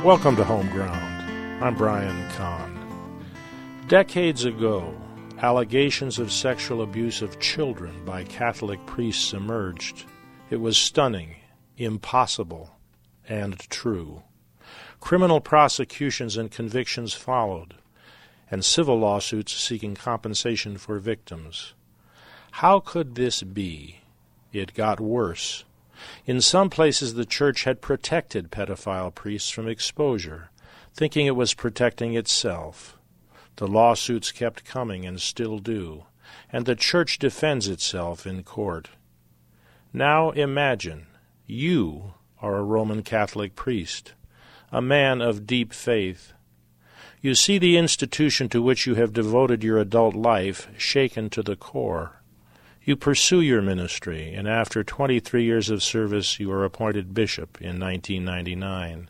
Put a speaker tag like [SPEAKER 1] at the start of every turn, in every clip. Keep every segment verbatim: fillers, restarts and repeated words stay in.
[SPEAKER 1] Welcome to Home Ground. I'm Brian Kahn. Decades ago, allegations of sexual abuse of children by Catholic priests emerged. It was stunning, impossible, and true. Criminal prosecutions and convictions followed, and civil lawsuits seeking compensation for victims. How could this be? It got worse. In some places the church had protected pedophile priests from exposure, thinking it was protecting itself. The lawsuits kept coming and still do, and the church defends itself in court. Now imagine, you are a Roman Catholic priest, a man of deep faith. You see the institution to which you have devoted your adult life shaken to the core. You pursue your ministry, and after twenty-three years of service you are appointed bishop in nineteen ninety-nine.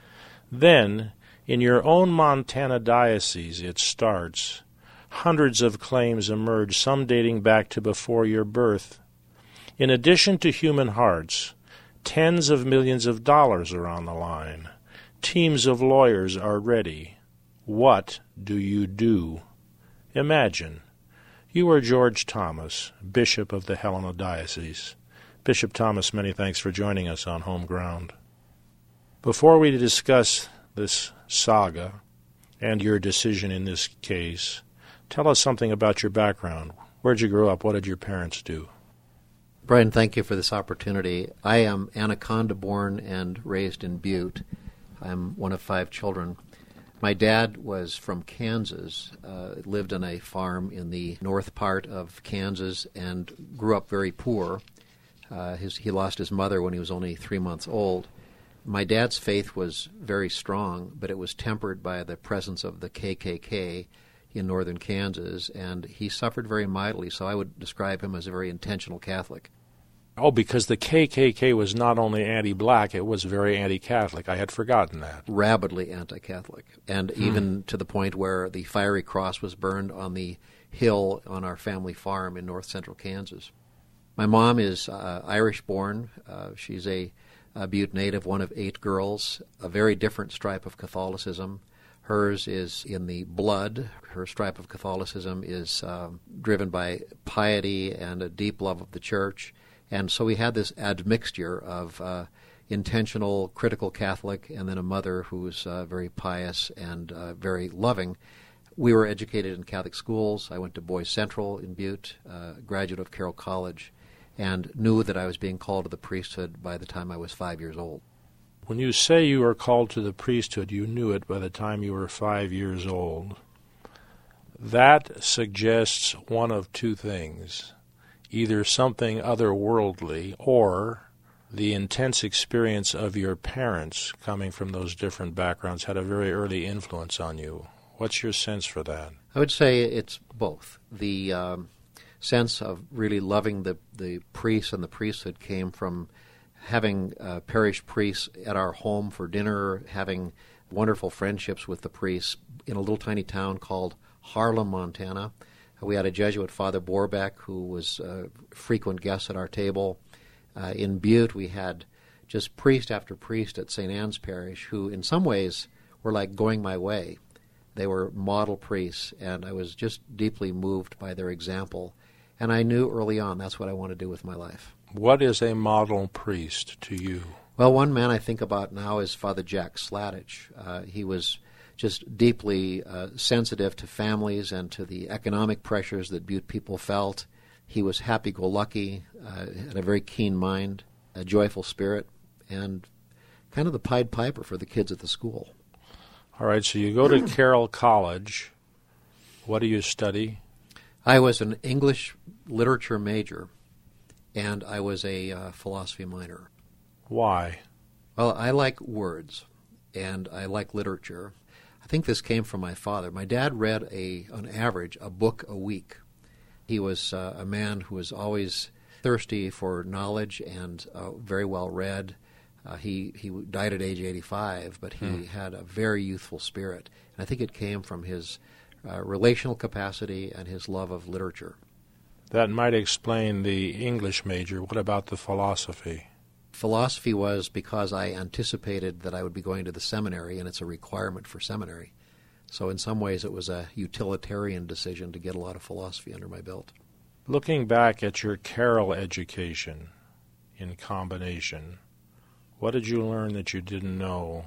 [SPEAKER 1] Then, in your own Montana diocese, it starts. Hundreds of claims emerge, some dating back to before your birth. In addition to human hearts, tens of millions of dollars are on the line. Teams of lawyers are ready. What do you do? Imagine. You are George Thomas, Bishop of the Helena Diocese. Bishop Thomas, many thanks for joining us on Home Ground. Before we discuss this saga and your decision in this case, tell us something about your background. Where'd you grow up? What did your parents do?
[SPEAKER 2] Brian, thank you for this opportunity. I am Anaconda-born and raised in Butte. I'm one of five children. My dad was from Kansas, uh, lived on a farm in the north part of Kansas, and grew up very poor. Uh, his, he lost his mother when he was only three months old. My dad's faith was very strong, but it was tempered by the presence of the K K K in northern Kansas, and he suffered very mightily, so I would describe him as a very intentional Catholic.
[SPEAKER 1] Oh, because the K K K was not only anti-black, it was very anti-Catholic. I had forgotten that.
[SPEAKER 2] Rabidly anti-Catholic, and hmm. even to the point where the fiery cross was burned on the hill on our family farm in north central Kansas. My mom is uh, Irish-born. Uh, she's a, a Butte native, one of eight girls, a very different stripe of Catholicism. Hers is in the blood. Her stripe of Catholicism is um, driven by piety and a deep love of the church. And so we had this admixture of uh, intentional, critical Catholic, and then a mother who was uh, very pious and uh, very loving. We were educated in Catholic schools. I went to Boys Central in Butte, uh, graduate of Carroll College, and knew that I was being called to the priesthood by the time I was five years old.
[SPEAKER 1] When you say you were called to the priesthood, you knew it by the time you were five years old. That suggests one of two things. Either something otherworldly or the intense experience of your parents coming from those different backgrounds had a very early influence on you. What's your sense for that?
[SPEAKER 2] I would say it's both. The um, sense of really loving the, the priests and the priesthood came from having uh, parish priests at our home for dinner, having wonderful friendships with the priests in a little tiny town called Harlem, Montana. We had a Jesuit, Father Borbeck, who was a frequent guest at our table. Uh, in Butte, we had just priest after priest at Saint Anne's Parish who, in some ways, were like going my way. They were model priests, and I was just deeply moved by their example. And I knew early on that's what I want to do with my life.
[SPEAKER 1] What is a model priest to you?
[SPEAKER 2] Well, one man I think about now is Father Jack Sladich. Uh, he was just deeply uh, sensitive to families and to the economic pressures that Butte people felt. He was happy-go-lucky, uh, had a very keen mind, a joyful spirit, and kind of the Pied Piper for the kids at the school.
[SPEAKER 1] All right, so you go to Carroll College. What do you study?
[SPEAKER 2] I was an English literature major, and I was a uh, philosophy minor.
[SPEAKER 1] Why?
[SPEAKER 2] Well, I like words, and I like literature. I think this came from my father. My dad read, a, on average, a book a week. He was uh, a man who was always thirsty for knowledge and uh, very well read. Uh, he, he died at age eighty-five, but he hmm. had a very youthful spirit. And I think it came from his uh, relational capacity and his love of literature.
[SPEAKER 1] That might explain the English major. What about the philosophy?
[SPEAKER 2] Philosophy was because I anticipated that I would be going to the seminary, and it's a requirement for seminary. So in some ways it was a utilitarian decision to get a lot of philosophy under my belt.
[SPEAKER 1] Looking back at your Carroll education in combination, what did you learn that you didn't know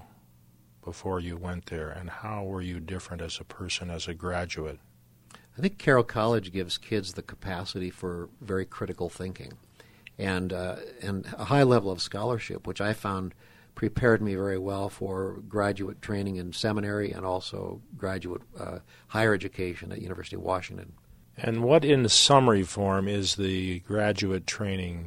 [SPEAKER 1] before you went there, and how were you different as a person, as a graduate?
[SPEAKER 2] I think Carroll College gives kids the capacity for very critical thinking and uh, and a high level of scholarship, which I found prepared me very well for graduate training in seminary and also graduate uh, higher education at University of Washington.
[SPEAKER 1] And what, in summary form, is the graduate training,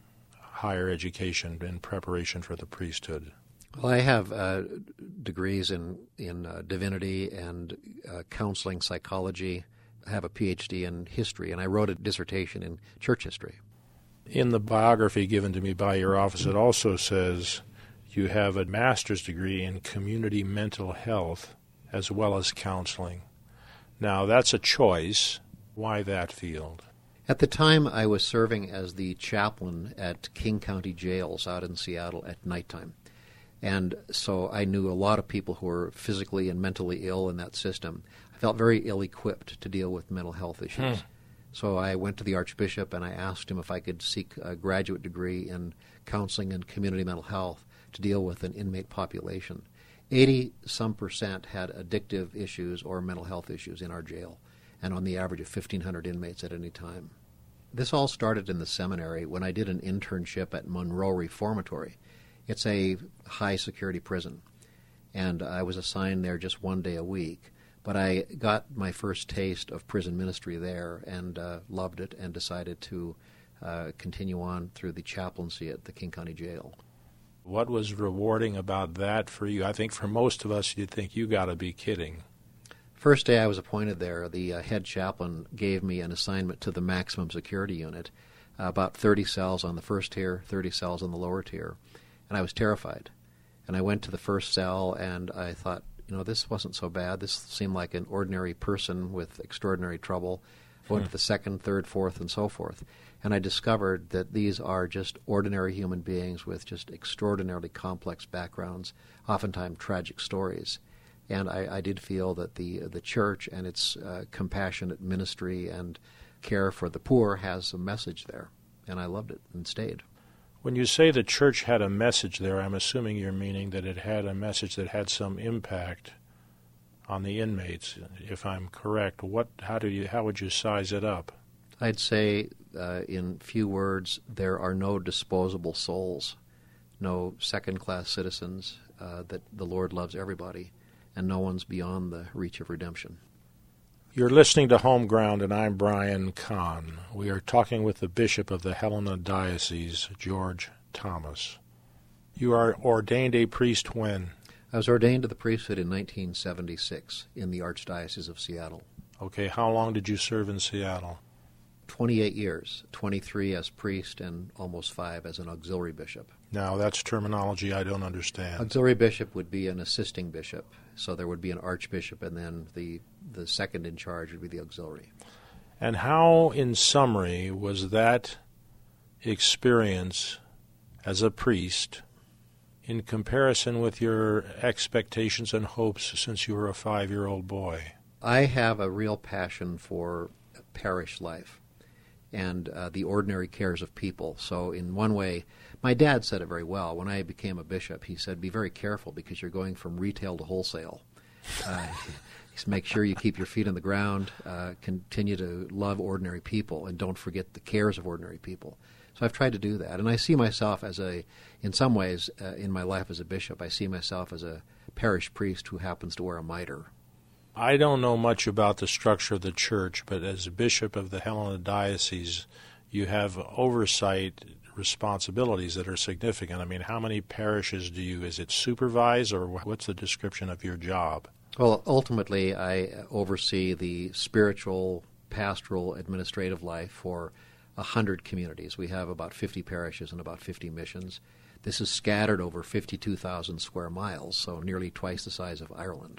[SPEAKER 1] higher education in preparation for the priesthood?
[SPEAKER 2] Well, I have uh, degrees in, in uh, divinity and uh, counseling psychology. I have a P H D in history, and I wrote a dissertation in church history.
[SPEAKER 1] In the biography given to me by your office, it also says you have a master's degree in community mental health as well as counseling. Now, that's a choice. Why that field?
[SPEAKER 2] At the time, I was serving as the chaplain at King County Jails out in Seattle at nighttime. And so I knew a lot of people who were physically and mentally ill in that system. I felt very ill-equipped to deal with mental health issues. Hmm. So I went to the Archbishop and I asked him if I could seek a graduate degree in counseling and community mental health to deal with an inmate population. eighty-some percent had addictive issues or mental health issues in our jail, and on the average of fifteen hundred inmates at any time. This all started in the seminary when I did an internship at Monroe Reformatory. It's a high-security prison, and I was assigned there just one day a week. But I got my first taste of prison ministry there and uh, loved it and decided to uh, continue on through the chaplaincy at the King County Jail.
[SPEAKER 1] What was rewarding about that for you? I think for most of us, you'd think, you got to be kidding.
[SPEAKER 2] First day I was appointed there, the uh, head chaplain gave me an assignment to the maximum security unit, uh, about thirty cells on the first tier, thirty cells on the lower tier, and I was terrified. And I went to the first cell and I thought, you know, this wasn't so bad. This seemed like an ordinary person with extraordinary trouble. I went hmm. to the second, third, fourth, and so forth. And I discovered that these are just ordinary human beings with just extraordinarily complex backgrounds, oftentimes tragic stories. And I, I did feel that the the church and its uh, compassionate ministry and care for the poor has a message there. And I loved it and stayed.
[SPEAKER 1] When you say the church had a message there, I'm assuming you're meaning that it had a message that had some impact on the inmates. If I'm correct, what? How do you? How would you size it up?
[SPEAKER 2] I'd say, uh, in few words, there are no disposable souls, no second-class citizens. Uh, that the Lord loves everybody, and no one's beyond the reach of redemption.
[SPEAKER 1] You're listening to Home Ground, and I'm Brian Kahn. We are talking with the Bishop of the Helena Diocese, George Thomas. You are ordained a priest when?
[SPEAKER 2] I was ordained to the priesthood in nineteen seventy-six in the Archdiocese of Seattle.
[SPEAKER 1] Okay, how long did you serve in Seattle?
[SPEAKER 2] twenty-eight years, twenty-three as priest and almost five as an auxiliary bishop.
[SPEAKER 1] Now, that's terminology I don't understand.
[SPEAKER 2] Auxiliary bishop would be an assisting bishop, so there would be an archbishop, and then the, the second in charge would be the auxiliary.
[SPEAKER 1] And how, in summary, was that experience as a priest in comparison with your expectations and hopes since you were a five-year-old boy?
[SPEAKER 2] I have a real passion for parish life and uh, the ordinary cares of people. So in one way, my dad said it very well. When I became a bishop, he said, be very careful because you're going from retail to wholesale. Uh, make sure you keep your feet on the ground, uh, continue to love ordinary people, and don't forget the cares of ordinary people. So I've tried to do that. And I see myself as a, in some ways, uh, in my life as a bishop, I see myself as a parish priest who happens to wear a mitre.
[SPEAKER 1] I don't know much about the structure of the church, but as Bishop of the Helena Diocese, you have oversight responsibilities that are significant. I mean, how many parishes do you, is it supervise, or what's the description of your job?
[SPEAKER 2] Well, ultimately, I oversee the spiritual, pastoral, administrative life for one hundred communities. We have about fifty parishes and about fifty missions. This is scattered over fifty-two thousand square miles, so nearly twice the size of Ireland.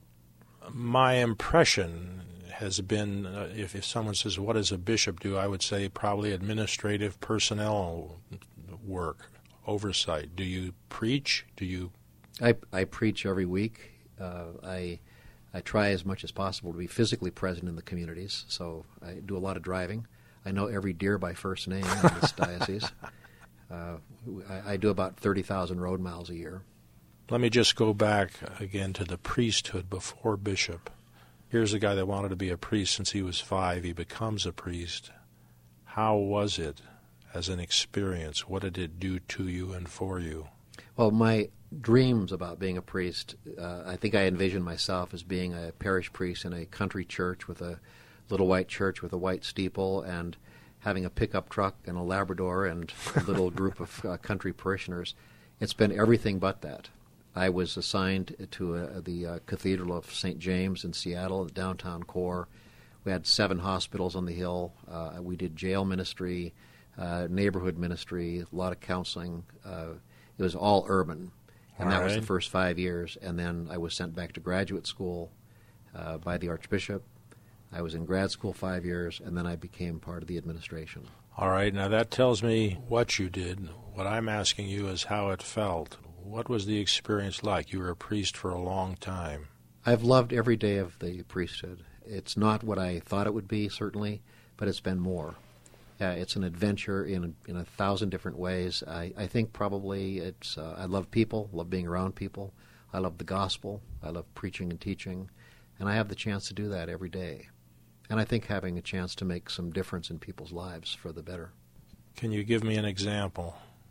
[SPEAKER 1] My impression has been, uh, if, if someone says, what does a bishop do, I would say probably administrative personnel work, oversight? Do you preach? Do you?
[SPEAKER 2] I, I preach every week. Uh, I I try as much as possible to be physically present in the communities, so I do a lot of driving. I know every deer by first name in this diocese. Uh, I, I do about thirty thousand road miles a year.
[SPEAKER 1] Let me just go back again to the priesthood before bishop. Here's a guy that wanted to be a priest since he was five. He becomes a priest. How was it as an experience? What did it do to you and for you?
[SPEAKER 2] Well, my dreams about being a priest, uh, I think I envisioned myself as being a parish priest in a country church with a little white church with a white steeple and having a pickup truck and a Labrador and a little group of uh, country parishioners. It's been everything but that. I was assigned to uh, the uh, Cathedral of Saint James in Seattle, the downtown core. We had seven hospitals on the hill. Uh, we did jail ministry, uh, neighborhood ministry, a lot of counseling. Uh, it was all urban. And all that right. was the first five years. And then I was sent back to graduate school uh, by the Archbishop. I was in grad school five years, and then I became part of the administration.
[SPEAKER 1] All right. Now that tells me what you did. What I'm asking you is how it felt. What was the experience like? You were a priest for a long time.
[SPEAKER 2] I've loved every day of the priesthood. It's not what I thought it would be, certainly, but it's been more. Uh, it's an adventure in in a thousand different ways. I, I think probably it's. Uh, I love people, love being around people. I love the gospel. I love preaching and teaching, and I have the chance to do that every day. And I think having a chance to make some difference in people's lives for the better.
[SPEAKER 1] Can you give me an example?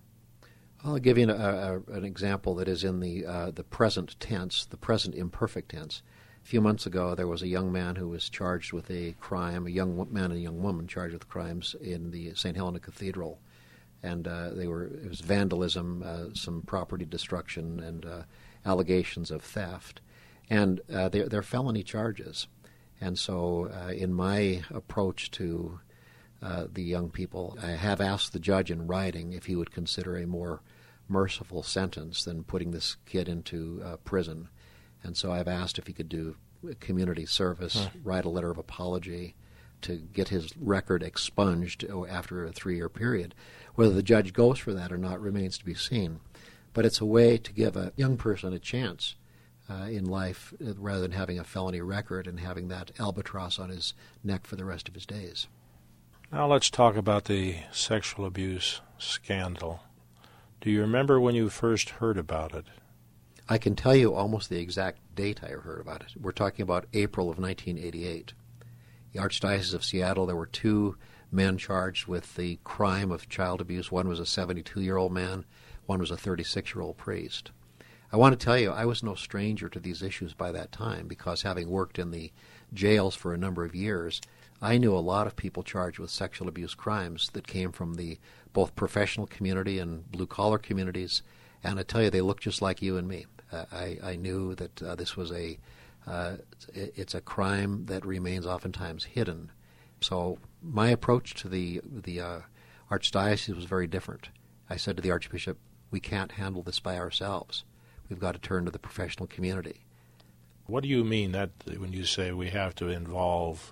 [SPEAKER 2] I'll give you an, a, an example that is in the uh, the present tense, the present imperfect tense. A few months ago, there was a young man who was charged with a crime, a young man and a young woman charged with crimes in the Saint Helena Cathedral. And uh, they were it was vandalism, uh, some property destruction, and uh, allegations of theft. And uh, they're, they're felony charges. And so uh, in my approach to uh, the young people, I have asked the judge in writing if he would consider a more merciful sentence than putting this kid into uh, prison. And so I've asked if he could do community service, huh. write a letter of apology to get his record expunged after a three-year period. Whether the judge goes for that or not remains to be seen. But it's a way to give a young person a chance uh, in life rather than having a felony record and having that albatross on his neck for the rest of his days.
[SPEAKER 1] Now let's talk about the sexual abuse scandal. Do you remember when you first heard about it?
[SPEAKER 2] I can tell you almost the exact date I heard about it. We're talking about April of nineteen eighty-eight. The Archdiocese of Seattle, there were two men charged with the crime of child abuse. One was a seventy-two-year-old man. One was a thirty-six-year-old priest. I want to tell you, I was no stranger to these issues by that time because having worked in the jails for a number of years, I knew a lot of people charged with sexual abuse crimes that came from the both professional community and blue-collar communities, and I tell you, they looked just like you and me. Uh, I, I knew that uh, this was a, uh, it's a crime that remains oftentimes hidden. So my approach to the the uh, Archdiocese was very different. I said to the Archbishop, we can't handle this by ourselves. We've got to turn to the professional community.
[SPEAKER 1] What do you mean that when you say we have to involve,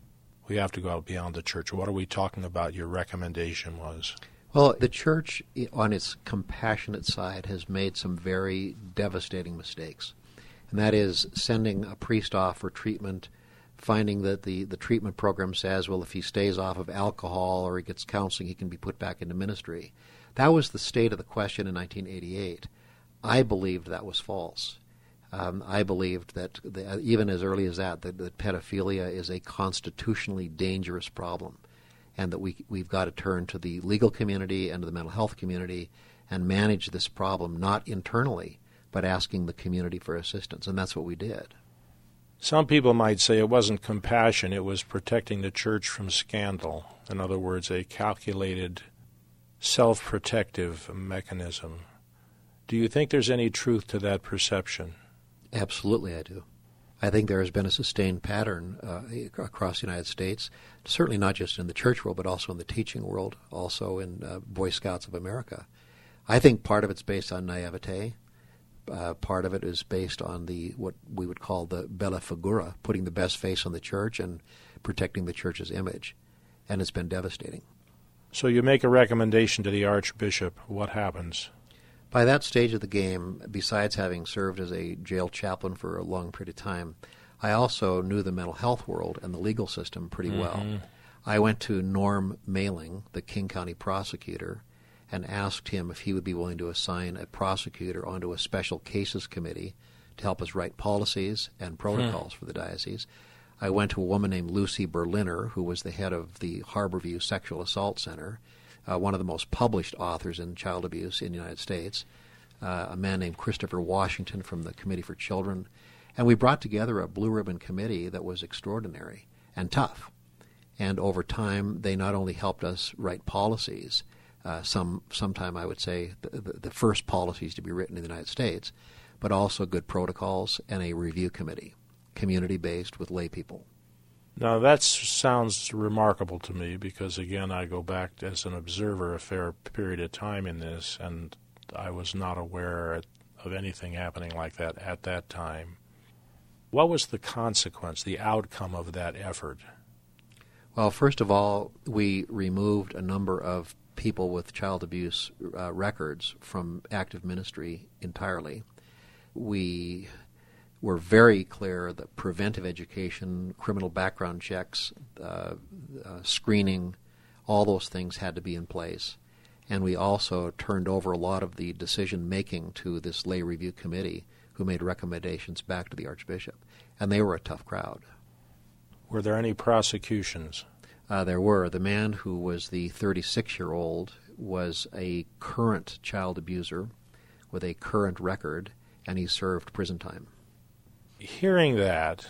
[SPEAKER 1] we have to go out beyond the church? What are we talking about your recommendation was?
[SPEAKER 2] Well, the church, on its compassionate side, has made some very devastating mistakes. And that is sending a priest off for treatment, finding that the, the treatment program says, well, if he stays off of alcohol or he gets counseling, he can be put back into ministry. That was the state of the question in nineteen eighty-eight. I believed that was false. Um, I believed that, the, even as early as that, that, that pedophilia is a constitutionally dangerous problem, and that we, we've got to turn to the legal community and to the mental health community and manage this problem, not internally, but asking the community for assistance, and that's what we did.
[SPEAKER 1] Some people might say it wasn't compassion, it was protecting the church from scandal. In other words, a calculated, self-protective mechanism. Do you think there's any truth to that perception?
[SPEAKER 2] Absolutely, I do. I think there has been a sustained pattern uh, across the United States, certainly not just in the church world, but also in the teaching world, also in uh, Boy Scouts of America. I think part of it's based on naivete. Uh, part of it is based on the what we would call the bella figura, putting the best face on the church and protecting the church's image. And it's been devastating.
[SPEAKER 1] So you make a recommendation to the Archbishop. What happens?
[SPEAKER 2] By that stage of the game, besides having served as a jail chaplain for a long period of time, I also knew the mental health world and the legal system pretty mm-hmm. well. I went to Norm Mailing, the King County prosecutor, and asked him if he would be willing to assign a prosecutor onto a special cases committee to help us write policies and protocols hmm. for the diocese. I went to a woman named Lucy Berliner, who was the head of the Harborview Sexual Assault Center, uh, one of the most published authors in child abuse in the United States, uh, a man named Christopher Washington from the Committee for Children, and we brought together a blue ribbon committee that was extraordinary and tough. And over time, they not only helped us write policies, uh, some sometime I would say the, the, the first policies to be written in the United States, but also good protocols and a review committee, community-based with lay people.
[SPEAKER 1] Now that sounds remarkable to me because, again, I go back as an observer a fair period of time in this, and I was not aware of anything happening like that at that time. What was the consequence, the outcome of that effort?
[SPEAKER 2] Well, first of all, we removed a number of people with child abuse uh, records from active ministry entirely. We were very clear that preventive education, criminal background checks, uh, uh, screening, all those things had to be in place. And we also turned over a lot of the decision-making to this lay review committee who made recommendations back to the Archbishop. And they were a tough crowd.
[SPEAKER 1] Were there any prosecutions?
[SPEAKER 2] Uh, there were. The man who was the thirty-six-year-old was a current child abuser with a current record, and he served prison time.
[SPEAKER 1] Hearing that,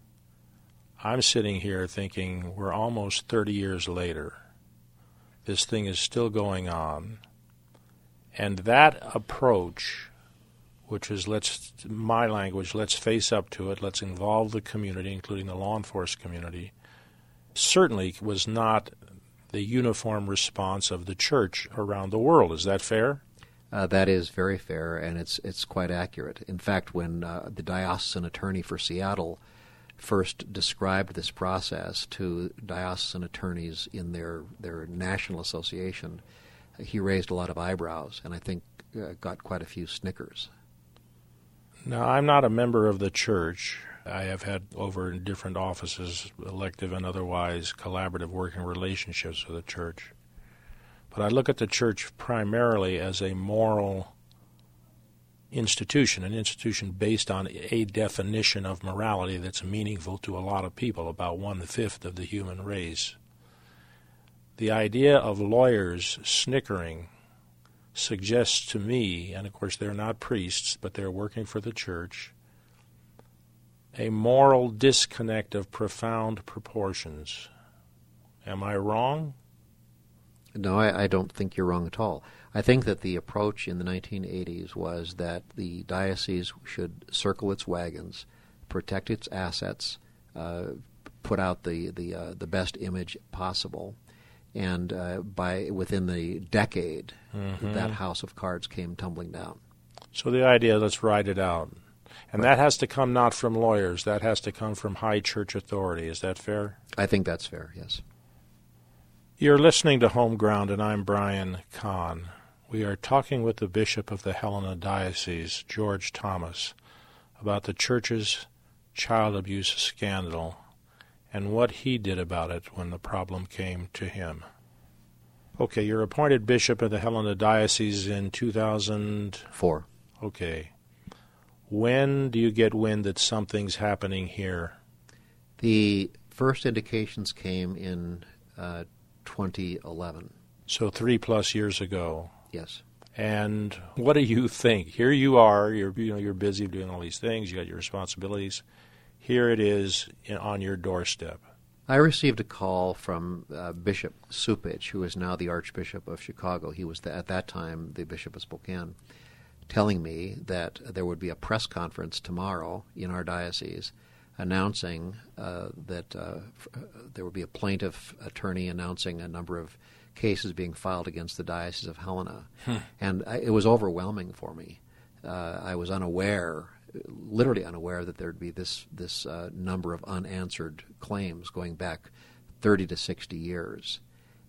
[SPEAKER 1] I'm sitting here thinking we're almost thirty years later. This thing is still going on. And that approach, which is, let's, my language, let's face up to it, let's involve the community, including the law enforcement community, certainly was not the uniform response of the church around the world. Is that fair?
[SPEAKER 2] Uh, that is very fair, and it's it's quite accurate. In fact, when uh, the diocesan attorney for Seattle first described this process to diocesan attorneys in their, their national association, he raised a lot of eyebrows, and I think uh, got quite a few snickers.
[SPEAKER 1] Now, I'm not a member of the church. I have had over in different offices, elective and otherwise, collaborative working relationships with the church. But I look at the church primarily as a moral institution, an institution based on a definition of morality that's meaningful to a lot of people, about one-fifth of the human race. The idea of lawyers snickering suggests to me, and of course they're not priests, but they're working for the church, a moral disconnect of profound proportions. Am I wrong?
[SPEAKER 2] No, I, I don't think you're wrong at all. I think that the approach in the nineteen eighties was that the diocese should circle its wagons, protect its assets, uh, put out the the uh, the best image possible, and uh, by within the decade, mm-hmm. that house of cards came tumbling down.
[SPEAKER 1] So the idea, let's ride it out. And right. That has to come not from lawyers. That has to come from high church authority. Is that fair?
[SPEAKER 2] I think that's fair, yes.
[SPEAKER 1] You're listening to Home Ground, and I'm Brian Kahn. We are talking with the Bishop of the Helena Diocese, George Thomas, about the church's child abuse scandal and what he did about it when the problem came to him. Okay, you're appointed Bishop of the Helena Diocese in two thousand
[SPEAKER 2] four.
[SPEAKER 1] Okay. When do you get wind that something's happening here?
[SPEAKER 2] The first indications came in uh, twenty eleven.
[SPEAKER 1] So three plus years ago.
[SPEAKER 2] Yes.
[SPEAKER 1] And what do you think? Here you are. You're you know you're busy doing all these things. You got your responsibilities. Here it is in, on your doorstep.
[SPEAKER 2] I received a call from uh, Bishop Supich, who is now the Archbishop of Chicago. He was the, at that time the Bishop of Spokane, telling me that there would be a press conference tomorrow in our diocese announcing uh, that uh, f- uh, there would be a plaintiff attorney announcing a number of cases being filed against the Diocese of Helena. Hmm. And I, it was overwhelming for me. Uh, I was unaware, literally unaware, that there would be this, this uh, number of unanswered claims going back thirty to sixty years.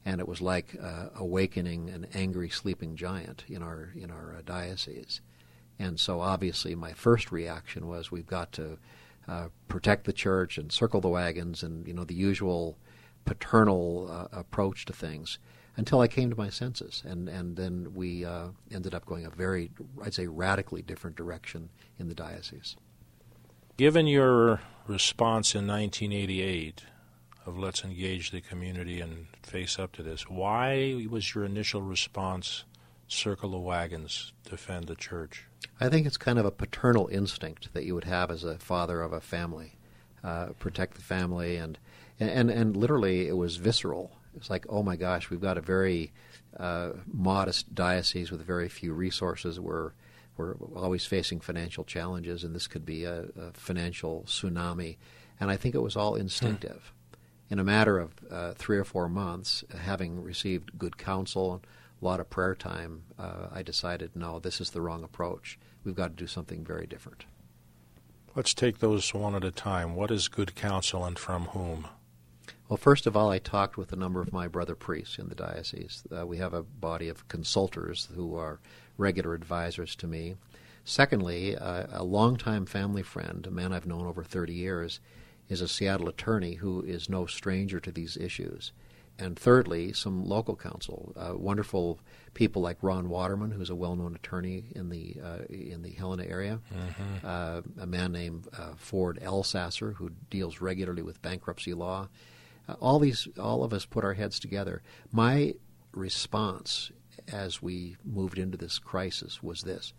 [SPEAKER 2] and it was like uh, awakening an angry sleeping giant in our in our uh, diocese. And so obviously my first reaction was we've got to uh, protect the church and circle the wagons and, you know, the usual paternal uh, approach to things, until I came to my senses. And, and then we uh, ended up going a very, I'd say, radically different direction in the diocese.
[SPEAKER 1] Given your response in nineteen eighty-eight of let's engage the community and face up to this, why was your initial response circle the wagons, defend the church?
[SPEAKER 2] I think it's kind of a paternal instinct that you would have as a father of a family, uh, protect the family, and, and and literally it was visceral. It's like, oh my gosh, we've got a very uh, modest diocese with very few resources. We're we're always facing financial challenges, and this could be a, a financial tsunami. And I think it was all instinctive. Hmm. In a matter of uh, three or four months, having received good counsel, a lot of prayer time, uh, I decided, no, this is the wrong approach. We've got to do something very different.
[SPEAKER 1] Let's take those one at a time. What is good counsel, and from whom?
[SPEAKER 2] Well, first of all, I talked with a number of my brother priests in the diocese. Uh, we have a body of consultors who are regular advisors to me. Secondly, uh, a longtime family friend, a man I've known over thirty years, is a Seattle attorney who is no stranger to these issues. And thirdly, some local counsel, uh, wonderful people like Ron Waterman, who's a well-known attorney in the uh, in the Helena area, mm-hmm. uh, a man named uh, Ford Elsasser, who deals regularly with bankruptcy law. Uh, all these, all of us put our heads together. My response as we moved into this crisis was this: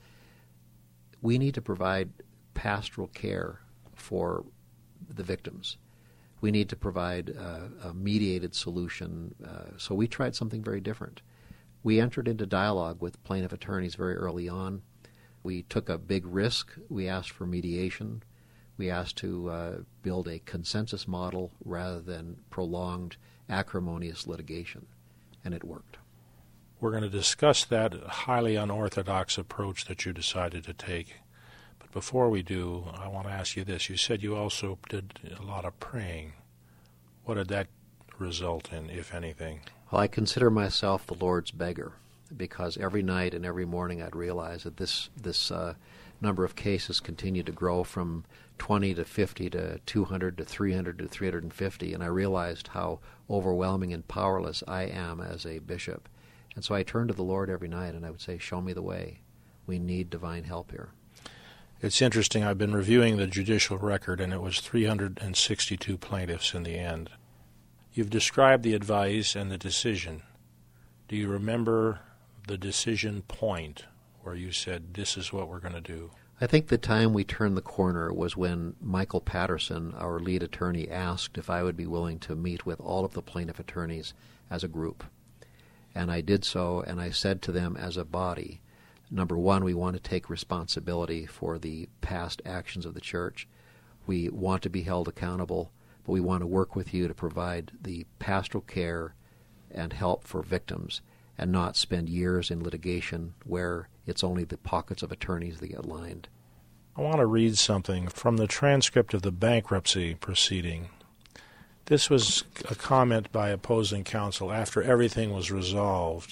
[SPEAKER 2] we need to provide pastoral care for the victims. We need to provide uh, a mediated solution. Uh, so we tried something very different. We entered into dialogue with plaintiff attorneys very early on. We took a big risk. We asked for mediation. We asked to uh, build a consensus model rather than prolonged, acrimonious litigation, and it worked.
[SPEAKER 1] We're going to discuss that highly unorthodox approach that you decided to take. But before we do, I want to ask you this. You said you also did a lot of praying. What did that result in, if anything?
[SPEAKER 2] Well, I consider myself the Lord's beggar, because every night and every morning I'd realize that this this uh, number of cases continued to grow from twenty to fifty to two hundred to three hundred to three hundred fifty, and I realized how overwhelming and powerless I am as a bishop. And so I turned to the Lord every night and I would say, show me the way. We need divine help here.
[SPEAKER 1] It's interesting. I've been reviewing the judicial record, and it was three hundred sixty-two plaintiffs in the end. You've described the advice and the decision. Do you remember the decision point where you said, this is what we're going to do?
[SPEAKER 2] I think the time we turned the corner was when Michael Patterson, our lead attorney, asked if I would be willing to meet with all of the plaintiff attorneys as a group. And I did so, and I said to them as a body, number one, we want to take responsibility for the past actions of the church. We want to be held accountable, but we want to work with you to provide the pastoral care and help for victims and not spend years in litigation where it's only the pockets of attorneys that get lined.
[SPEAKER 1] I want to read something from the transcript of the bankruptcy proceeding. This was a comment by opposing counsel after everything was resolved.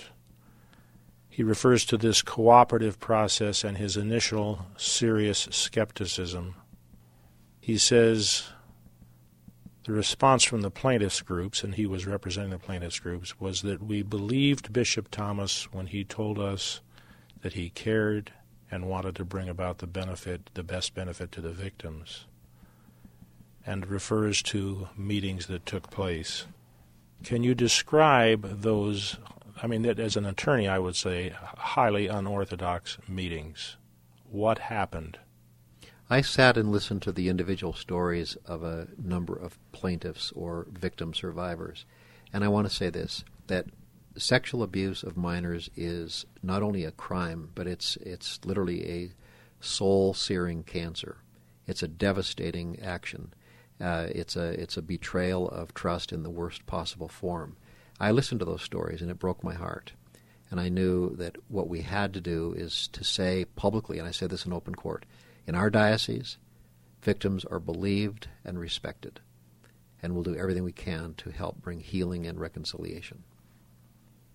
[SPEAKER 1] He refers to this cooperative process and his initial serious skepticism. He says the response from the plaintiffs' groups, and he was representing the plaintiffs' groups, was that we believed Bishop Thomas when he told us that he cared and wanted to bring about the benefit, the best benefit to the victims, and refers to meetings that took place. Can you describe those, I mean, as an attorney, I would say, highly unorthodox meetings? What happened?
[SPEAKER 2] I sat and listened to the individual stories of a number of plaintiffs or victim survivors. And I want to say this, that sexual abuse of minors is not only a crime, but it's it's literally a soul-searing cancer. It's a devastating action. Uh, it's a it's a betrayal of trust in the worst possible form. I listened to those stories, and it broke my heart. And I knew that what we had to do is to say publicly, and I said this in open court, in our diocese, victims are believed and respected, and we'll do everything we can to help bring healing and reconciliation.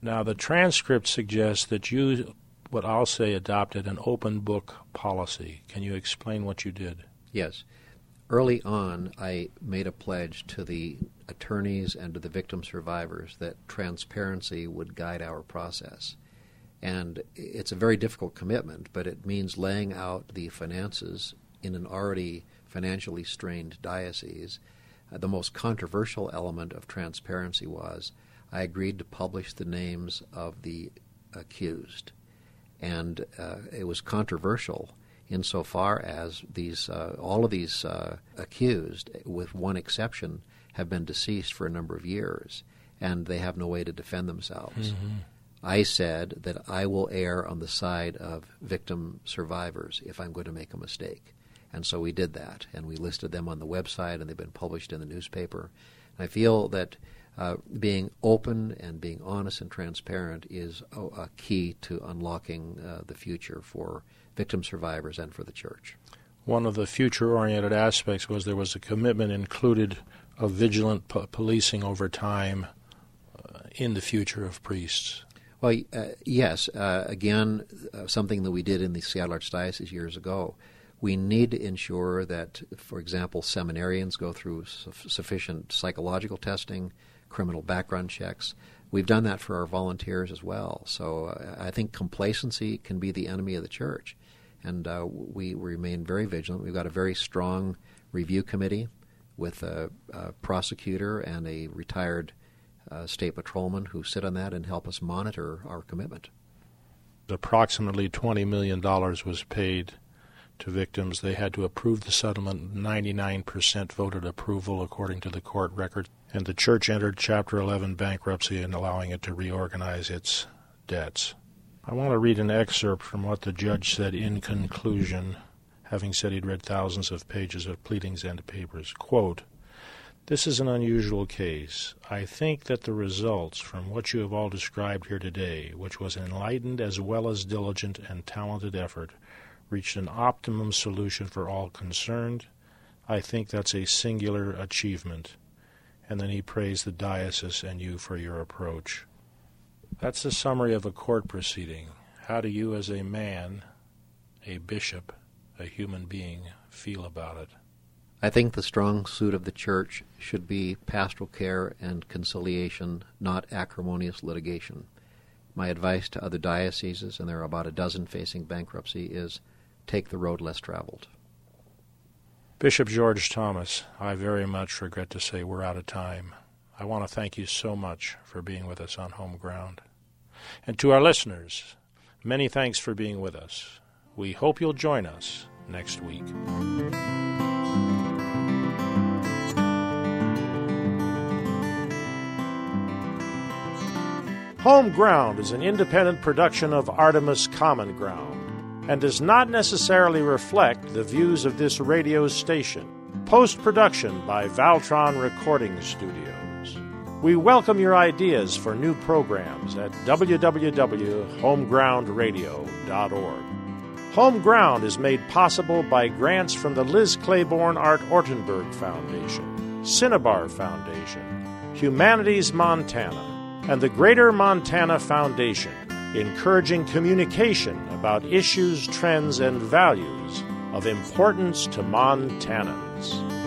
[SPEAKER 1] Now, the transcript suggests that you, what I'll say, adopted an open book policy. Can you explain what you did?
[SPEAKER 2] Yes. Early on, I made a pledge to the attorneys and to the victim survivors that transparency would guide our process. And it's a very difficult commitment, but it means laying out the finances in an already financially strained diocese. Uh, the most controversial element of transparency was I agreed to publish the names of the accused. And uh, it was controversial insofar as these uh, all of these uh, accused, with one exception, have been deceased for a number of years, and they have no way to defend themselves. Mm-hmm. I said that I will err on the side of victim survivors if I'm going to make a mistake. And so we did that, and we listed them on the website, and they've been published in the newspaper. And I feel that uh, being open and being honest and transparent is a, a key to unlocking uh, the future for victim survivors and for the church.
[SPEAKER 1] One of the future-oriented aspects was there was a commitment included of vigilant po- policing over time uh, in the future of priests.
[SPEAKER 2] Well, uh, yes. Uh, again, uh, something that we did in the Seattle Archdiocese years ago. We need to ensure that, for example, seminarians go through su- sufficient psychological testing, criminal background checks. We've done that for our volunteers as well. So uh, I think complacency can be the enemy of the church. And uh, we remain very vigilant. We've got a very strong review committee with a, a prosecutor and a retired uh, state patrolman who sit on that and help us monitor our commitment.
[SPEAKER 1] Approximately twenty million dollars was paid to victims. They had to approve the settlement. ninety-nine percent voted approval according to the court record. And the church entered Chapter eleven bankruptcy and allowing it to reorganize its debts. I want to read an excerpt from what the judge said in conclusion, having said he'd read thousands of pages of pleadings and papers. Quote, "This is an unusual case. I think that the results from what you have all described here today, which was enlightened as well as diligent and talented effort, reached an optimum solution for all concerned. I think that's a singular achievement." And then he praised the diocese and you for your approach. That's the summary of a court proceeding. How do you as a man, a bishop, a human being, feel about it?
[SPEAKER 2] I think the strong suit of the church should be pastoral care and conciliation, not acrimonious litigation. My advice to other dioceses, and there are about a dozen facing bankruptcy, is take the road less traveled.
[SPEAKER 1] Bishop George Thomas, I very much regret to say we're out of time. I want to thank you so much for being with us on Home Ground. And to our listeners, many thanks for being with us. We hope you'll join us next week. Home Ground is an independent production of Artemis Common Ground and does not necessarily reflect the views of this radio station. Post-production by Valtron Recording Studios. We welcome your ideas for new programs at w w w dot home ground radio dot org. Home Ground is made possible by grants from the Liz Claiborne Art Ortenberg Foundation, Cinnabar Foundation, Humanities Montana, and the Greater Montana Foundation, encouraging communication about issues, trends, and values of importance to Montanans.